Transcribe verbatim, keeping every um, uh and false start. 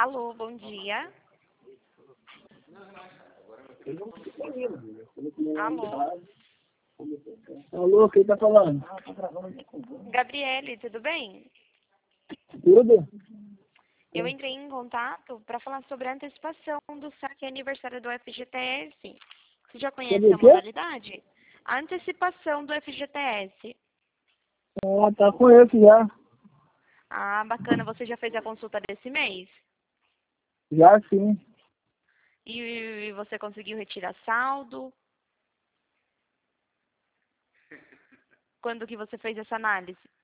Alô, bom dia. Alô, Alô, quem tá falando? Gabriele, tudo bem? Tudo? Eu entrei em contato para falar sobre a antecipação do saque aniversário do F G T S. Você já conhece Sobre a o quê? modalidade? A antecipação do F G T S. Ah, tá, conheço já. Ah, bacana. Você já fez a consulta desse mês? Já sim. E você conseguiu retirar saldo? Quando que você fez essa análise?